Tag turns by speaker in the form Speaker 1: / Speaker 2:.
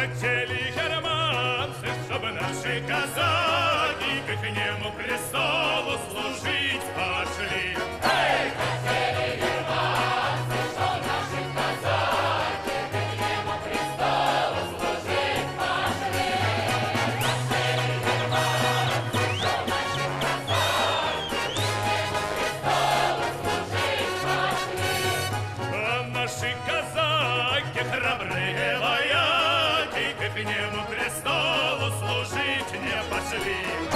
Speaker 1: хотели германцы, чтобы наши казаки к ихнему престолу служить пошли.
Speaker 2: Эй, хотели германцы, чтоб наши казаки к ихнему престолу служить пошли. Хотели германцы, чтоб наши казаки к ихнему престолу служить пошли.
Speaker 1: А наши казаки храбрые вояки к ихнему престолу служить не пошли.